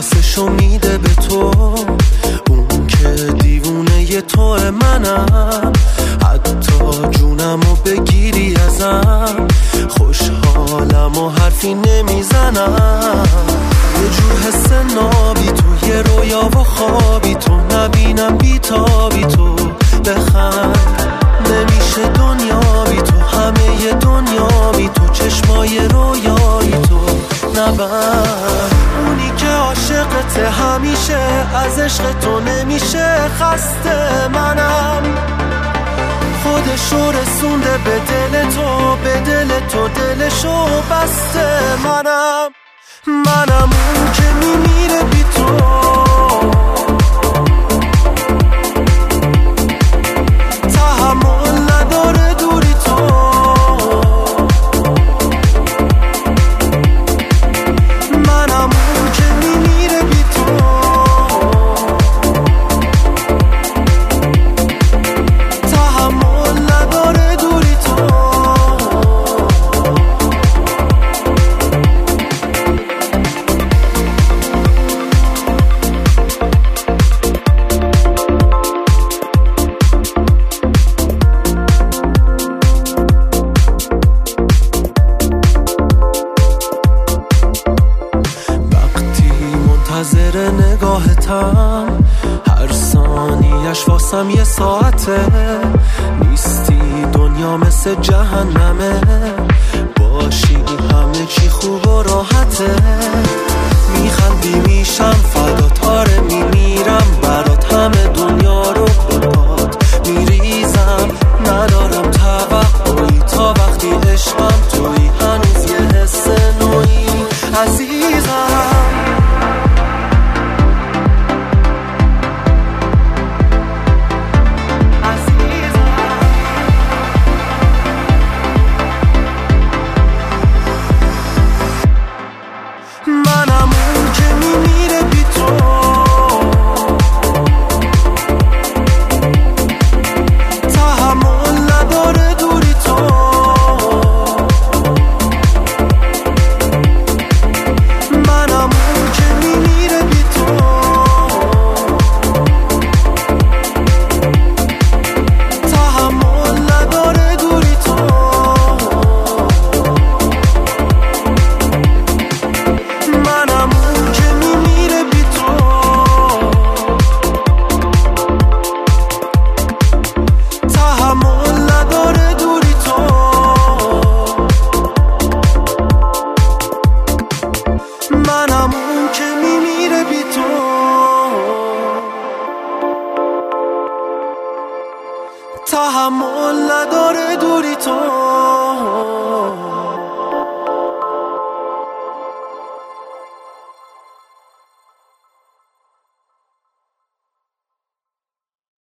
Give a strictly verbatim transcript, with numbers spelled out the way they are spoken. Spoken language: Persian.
حواسشو میده به تو، اون که دیوونه ی توه منم، حتی جونمو بگیری ازم خوشحالم و حرفی نمیزنم. یه جور حس نابی تو، یه رویا و خوابی تو، نبینم بیتابی تو، بخند نمیشه دنیا بی تو، همه ی دنیا بی تو، چشمای رویایی تو نبند. اونی که عاشقته همیشه، از عشق تو نمیشه خسته، منم خودشو رسونده به دل تو، به دل تو دلشو بسته، منم منم اون که میمیره بی تو. تحمل نداره دوری تو، منم اون که میمیره بی تو. تحمل نداره دوری تو. منتظر نگاهتم، هر ثانیش واسم یه ساعته، نیستی دنیا مثل جهنمه، باشی همه چی خوب و راحته، میخندی میشم فدات، آره میمیرم برات، همه دنیا رو برات میریزم، ندارم توقعی تا وقتی عشقم توی، هنوز یه حس نوعی عزیزم. منم اون که میمیره بی تو. تحمل نداره دوری تو. منم اون که میمیره بی تو. تحمل نداره دوری تو. منم اون که میمیره بی تو. تحمل نداره دوری تو. منم اون که میمیره بی تو. تحمل نداره دوری تو.